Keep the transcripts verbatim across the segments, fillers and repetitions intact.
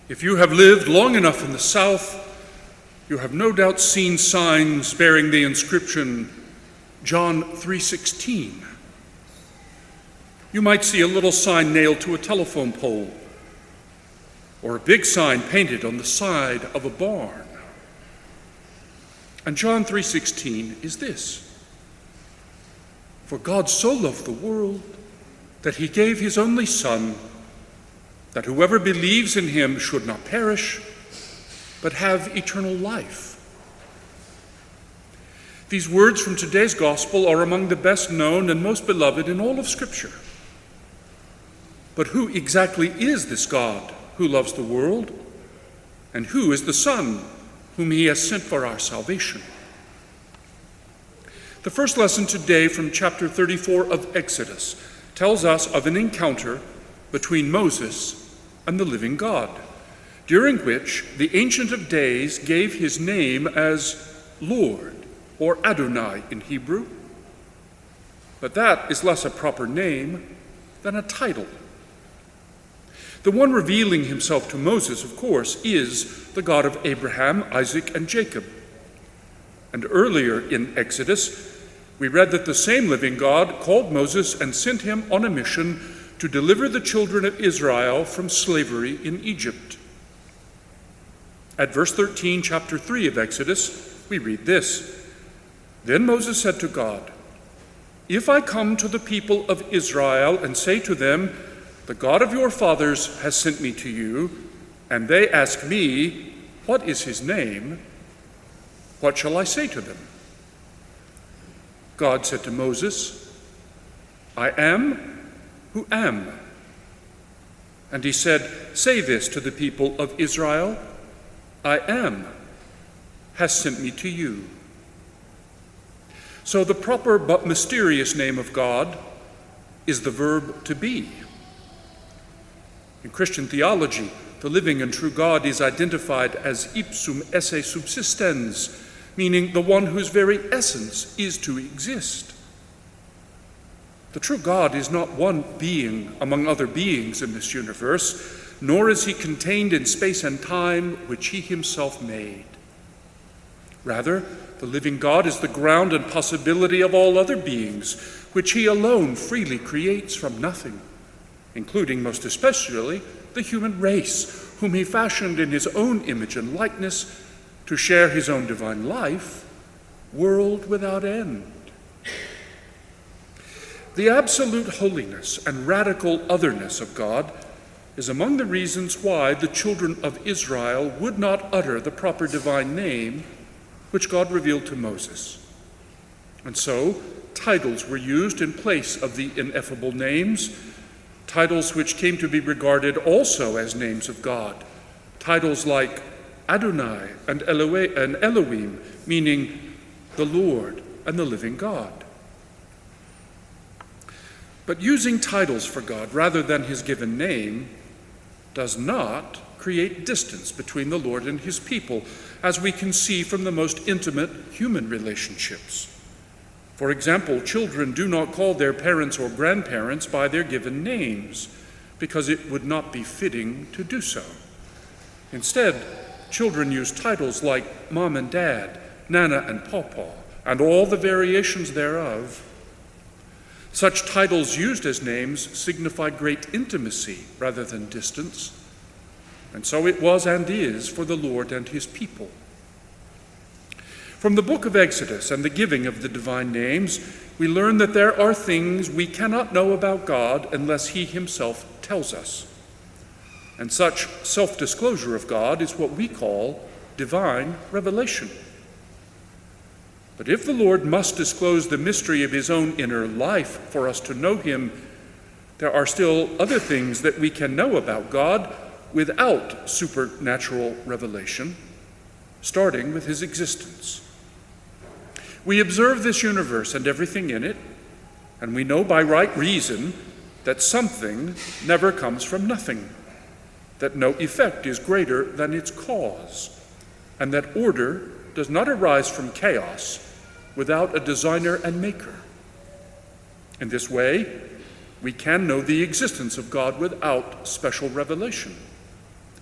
If you have lived long enough in the South, you have no doubt seen signs bearing the inscription, John three sixteen. You might see a little sign nailed to a telephone pole, or a big sign painted on the side of a barn. And John three sixteen is this: For God so loved the world that he gave his only Son, that whoever believes in him should not perish, but have eternal life. These words from today's gospel are among the best known and most beloved in all of Scripture. But who exactly is this God who loves the world? And who is the Son whom he has sent for our salvation? The first lesson today from chapter thirty-four of Exodus tells us of an encounter between Moses and the living God, during which the Ancient of Days gave his name as Lord, or Adonai in Hebrew. But that is less a proper name than a title. The one revealing himself to Moses, of course, is the God of Abraham, Isaac, and Jacob. And earlier in Exodus, we read that the same living God called Moses and sent him on a mission to deliver the children of Israel from slavery in Egypt. At verse thirteen, chapter three of Exodus, we read this: Then Moses said to God, If I come to the people of Israel and say to them, The God of your fathers has sent me to you, and they ask me, What is his name? What shall I say to them? God said to Moses, I am who am. And he said, Say this to the people of Israel, I am has sent me to you. So the proper but mysterious name of God is the verb to be. In Christian theology, the living and true God is identified as ipsum esse subsistens, meaning the one whose very essence is to exist. The true God is not one being among other beings in this universe, nor is he contained in space and time which he himself made. Rather, the living God is the ground and possibility of all other beings, which he alone freely creates from nothing, including most especially the human race, whom he fashioned in his own image and likeness to share his own divine life, world without end. The absolute holiness and radical otherness of God is among the reasons why the children of Israel would not utter the proper divine name which God revealed to Moses. And so, titles were used in place of the ineffable names, titles which came to be regarded also as names of God, titles like Adonai and Elohim, meaning the Lord and the living God. But using titles for God rather than his given name does not create distance between the Lord and his people, as we can see from the most intimate human relationships. For example, children do not call their parents or grandparents by their given names, because it would not be fitting to do so. Instead, children use titles like Mom and Dad, Nana and Pawpaw, and all the variations thereof. Such titles used as names signify great intimacy rather than distance, and so it was and is for the Lord and his people. From the book of Exodus and the giving of the divine names, we learn that there are things we cannot know about God unless he himself tells us. And such self-disclosure of God is what we call divine revelation. But if the Lord must disclose the mystery of his own inner life for us to know him, there are still other things that we can know about God without supernatural revelation, starting with his existence. We observe this universe and everything in it, and we know by right reason that something never comes from nothing, that no effect is greater than its cause, and that order does not arise from chaos without a designer and maker. In this way, we can know the existence of God without special revelation.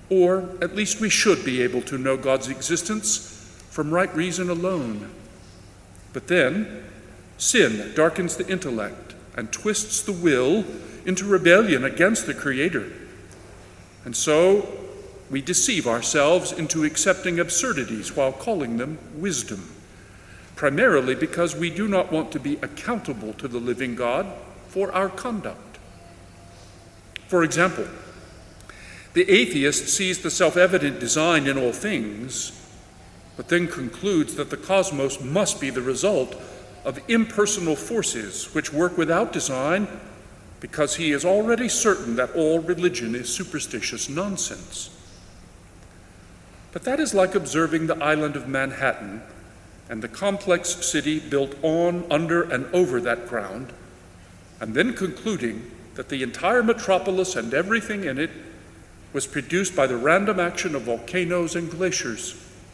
Or at least we should be able to know God's existence from right reason alone. But then, sin darkens the intellect and twists the will into rebellion against the Creator. And so we deceive ourselves into accepting absurdities while calling them wisdom, primarily because we do not want to be accountable to the living God for our conduct. For example, the atheist sees the self-evident design in all things, but then concludes that the cosmos must be the result of impersonal forces which work without design, because he is already certain that all religion is superstitious nonsense. But that is like observing the island of Manhattan and the complex city built on, under, and over that ground, and then concluding that the entire metropolis and everything in it was produced by the random action of volcanoes and glaciers.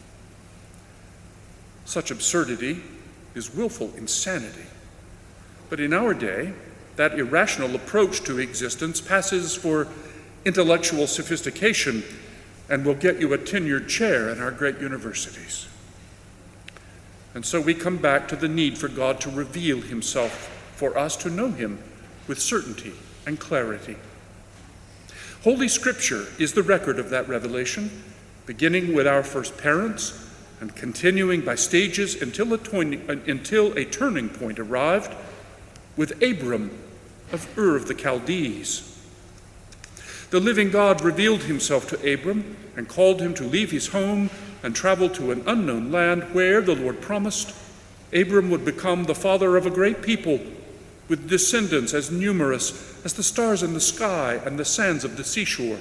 Such absurdity is willful insanity. But in our day, that irrational approach to existence passes for intellectual sophistication and will get you a tenured chair in our great universities. And so we come back to the need for God to reveal himself, for us to know him with certainty and clarity. Holy Scripture is the record of that revelation, beginning with our first parents and continuing by stages until a, toin- until a turning point arrived with Abram of Ur of the Chaldees. The living God revealed himself to Abram and called him to leave his home and travel to an unknown land where, the Lord promised, Abram would become the father of a great people with descendants as numerous as the stars in the sky and the sands of the seashore.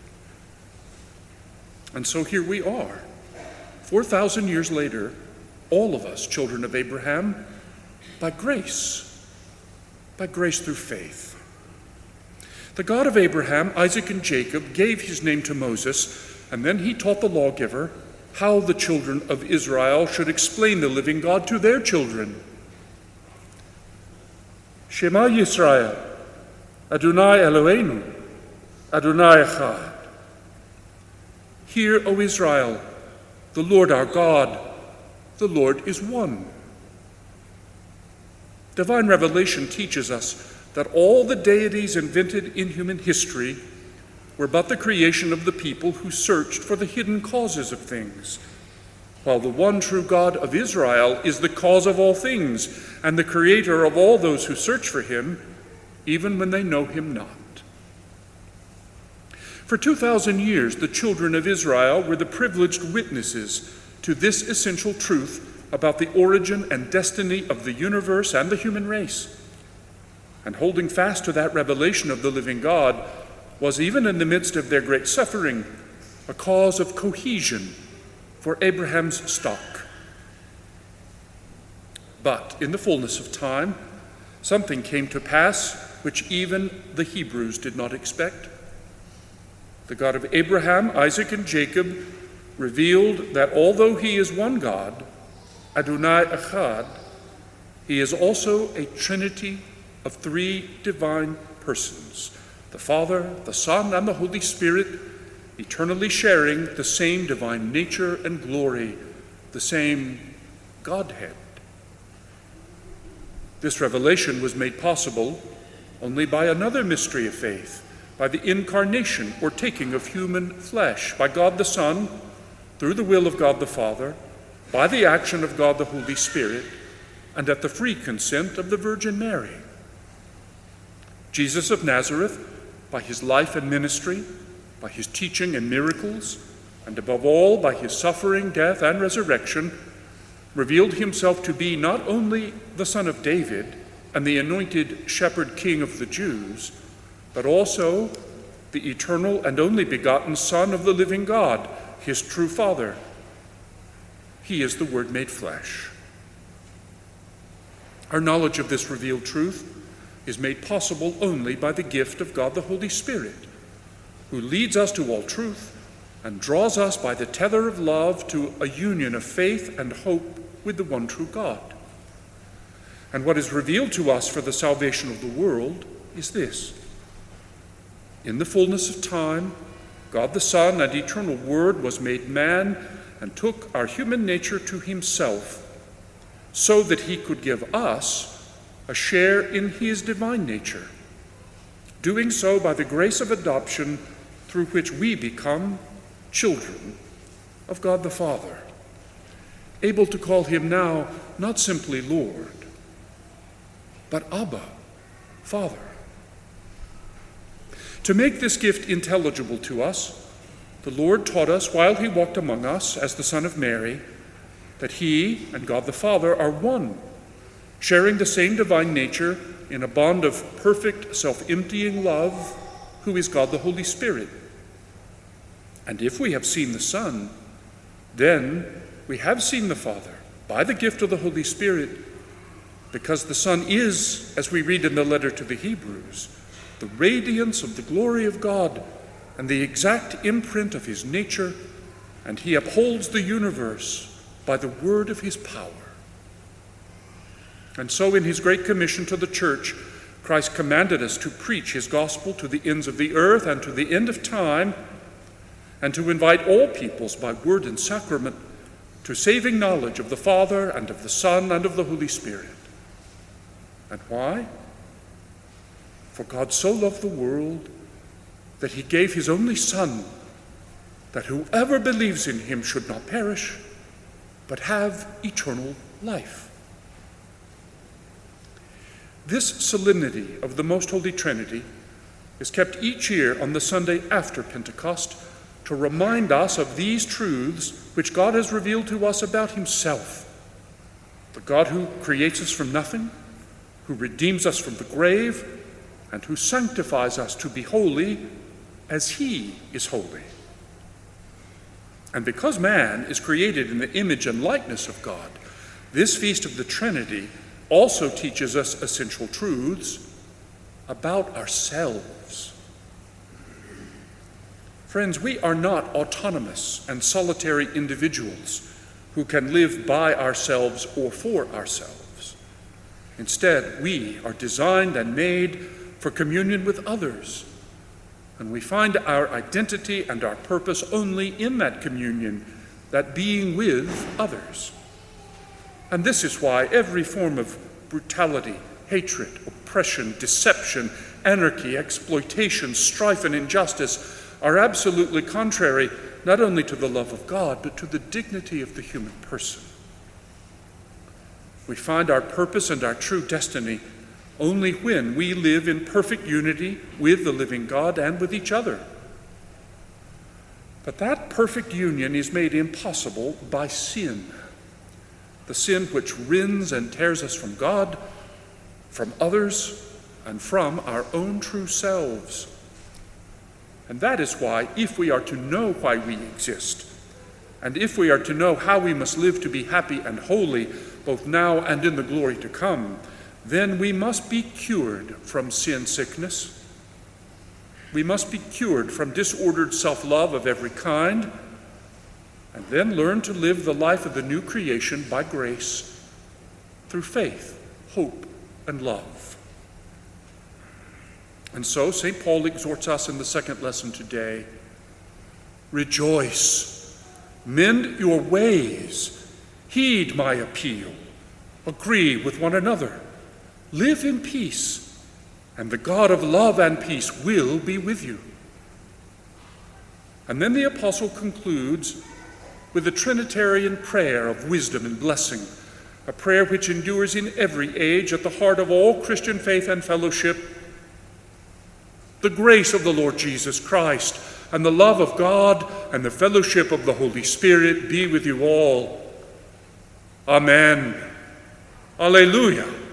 And so here we are, four thousand years later, all of us children of Abraham, by grace, by grace through faith. The God of Abraham, Isaac, and Jacob gave his name to Moses, and then he taught the lawgiver how the children of Israel should explain the living God to their children. Shema Yisrael, Adonai Eloheinu, Adonai Echad. Hear, O Israel, the Lord our God, the Lord is one. Divine revelation teaches us that all the deities invented in human history were but the creation of the people who searched for the hidden causes of things, while the one true God of Israel is the cause of all things and the creator of all those who search for him, even when they know him not. For two thousand years, the children of Israel were the privileged witnesses to this essential truth about the origin and destiny of the universe and the human race. And holding fast to that revelation of the living God was, even in the midst of their great suffering, a cause of cohesion for Abraham's stock. But in the fullness of time, something came to pass which even the Hebrews did not expect. The God of Abraham, Isaac, and Jacob revealed that although he is one God, Adonai Echad, he is also a trinity of three divine persons, the Father, the Son, and the Holy Spirit, eternally sharing the same divine nature and glory, the same Godhead. This revelation was made possible only by another mystery of faith, by the incarnation or taking of human flesh, by God the Son, through the will of God the Father, by the action of God the Holy Spirit, and at the free consent of the Virgin Mary. Jesus of Nazareth, by his life and ministry, by his teaching and miracles, and above all by his suffering, death, and resurrection, revealed himself to be not only the Son of David and the anointed shepherd king of the Jews, but also the eternal and only begotten Son of the living God, his true Father. He is the Word made flesh. Our knowledge of this revealed truth is made possible only by the gift of God the Holy Spirit, who leads us to all truth and draws us by the tether of love to a union of faith and hope with the one true God. And what is revealed to us for the salvation of the world is this: in the fullness of time, God the Son and eternal Word was made man and took our human nature to himself so that he could give us a share in his divine nature, doing so by the grace of adoption through which we become children of God the Father, able to call him now not simply Lord, but Abba, Father. To make this gift intelligible to us, the Lord taught us while he walked among us as the Son of Mary that he and God the Father are one, sharing the same divine nature in a bond of perfect self-emptying love, who is God the Holy Spirit. And if we have seen the Son, then we have seen the Father by the gift of the Holy Spirit, because the Son is, as we read in the letter to the Hebrews, the radiance of the glory of God and the exact imprint of his nature, and he upholds the universe by the word of his power. And so in his great commission to the church, Christ commanded us to preach his gospel to the ends of the earth and to the end of time, and to invite all peoples by word and sacrament to saving knowledge of the Father and of the Son and of the Holy Spirit. And why? For God so loved the world that he gave his only Son, that whoever believes in him should not perish, but have eternal life. This solemnity of the Most Holy Trinity is kept each year on the Sunday after Pentecost to remind us of these truths which God has revealed to us about himself. The God who creates us from nothing, who redeems us from the grave, and who sanctifies us to be holy as he is holy. And because man is created in the image and likeness of God, this feast of the Trinity also teaches us essential truths about ourselves. Friends, we are not autonomous and solitary individuals who can live by ourselves or for ourselves. Instead, we are designed and made for communion with others, and we find our identity and our purpose only in that communion, that being with others. And this is why every form of brutality, hatred, oppression, deception, anarchy, exploitation, strife, and injustice are absolutely contrary not only to the love of God, but to the dignity of the human person. We find our purpose and our true destiny only when we live in perfect unity with the living God and with each other. But that perfect union is made impossible by sin, the sin which rends and tears us from God, from others, and from our own true selves. And that is why, if we are to know why we exist, and if we are to know how we must live to be happy and holy, both now and in the glory to come, then we must be cured from sin sickness. We must be cured from disordered self-love of every kind, and then learn to live the life of the new creation by grace, through faith, hope, and love. And so Saint Paul exhorts us in the second lesson today: rejoice, mend your ways, heed my appeal, agree with one another, live in peace, and the God of love and peace will be with you. And then the apostle concludes with a Trinitarian prayer of wisdom and blessing, a prayer which endures in every age at the heart of all Christian faith and fellowship. The grace of the Lord Jesus Christ and the love of God and the fellowship of the Holy Spirit be with you all. Amen. Alleluia.